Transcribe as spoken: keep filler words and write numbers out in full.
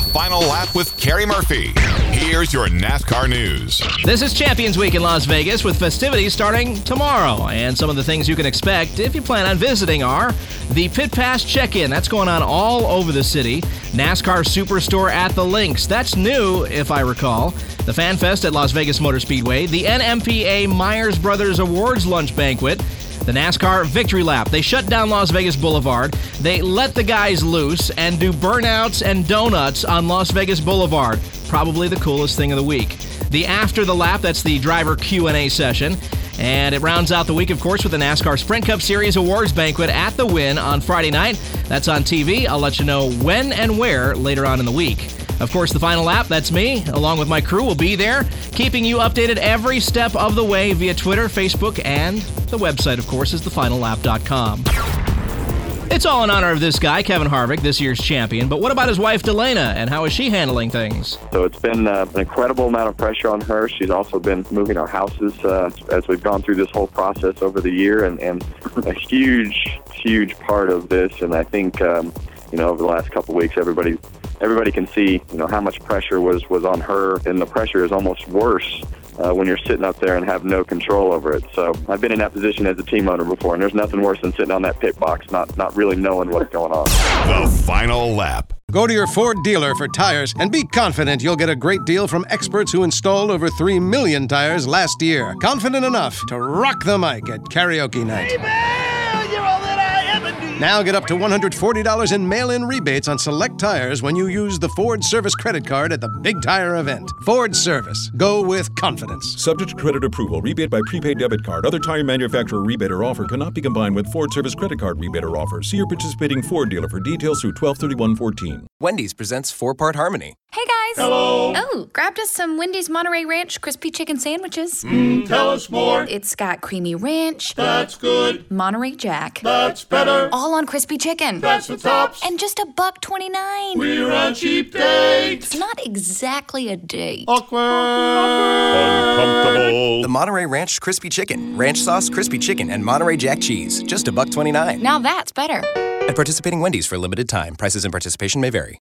Final Lap with Carrie Murphy. Here's your NASCAR news. This is Champions Week in Las Vegas with festivities starting tomorrow. And some of the things you can expect if you plan on visiting are the Pit Pass Check-In. That's going on all over the city. NASCAR Superstore at the Links. That's new, if I recall. The Fan Fest at Las Vegas Motor Speedway. The N M P A Myers Brothers Awards Lunch Banquet. The NASCAR Victory Lap. They shut down Las Vegas Boulevard. They let the guys loose and do burnouts and donuts on Las Vegas Boulevard. Probably the coolest thing of the week. The After the Lap, that's the driver Q and A session. And it rounds out the week, of course, with the NASCAR Sprint Cup Series Awards Banquet at the Wynn on Friday night. That's on T V. I'll let you know when and where later on in the week. Of course, the Final Lap, that's me, along with my crew, will be there, keeping you updated every step of the way via Twitter, Facebook, and the website, of course, is the final lap dot com. It's all in honor of this guy, Kevin Harvick, this year's champion. But what about his wife, Delana, and how is she handling things? So it's been uh, an incredible amount of pressure on her. She's also been moving our houses uh, as we've gone through this whole process over the year, and, and a huge, huge part of this. And I think, um, you know, over the last couple of weeks, everybody everybody can see, you know, how much pressure was, was on her, and the pressure is almost worse Uh, when you're sitting up there and have no control over it. So I've been in that position as a team owner before, and there's nothing worse than sitting on that pit box, not not really knowing what's going on. The Final Lap. Go to your Ford dealer for tires and be confident you'll get a great deal from experts who installed over three million tires last year. Confident enough to rock the mic at karaoke night. Baby, you're all that I ever need. Now get up to one hundred forty dollars in mail-in rebates on select tires when you use the Ford Service credit card at the Big Tire event. Ford Service. Go with confidence. Subject to credit approval. Rebate by prepaid debit card. Other tire manufacturer rebate or offer cannot be combined with Ford Service credit card rebate or offer. See your participating Ford dealer for details through twelve thirty-one fourteen. Wendy's presents Four-Part Harmony. Hey, guys. Hello. Oh, grabbed us some Wendy's Monterey Ranch crispy chicken sandwiches. Mm, tell us more. It's got creamy ranch. That's good. Monterey Jack. That's better. All on crispy chicken. That's the tops. And just a buck twenty-nine. We're on cheap dates. It's not exactly a date. Awkward. Uncomfortable. The Monterey Ranch crispy chicken, ranch sauce, crispy chicken, and Monterey Jack cheese. Just a buck twenty-nine. Now that's better. At participating Wendy's for a limited time. Prices and participation may vary.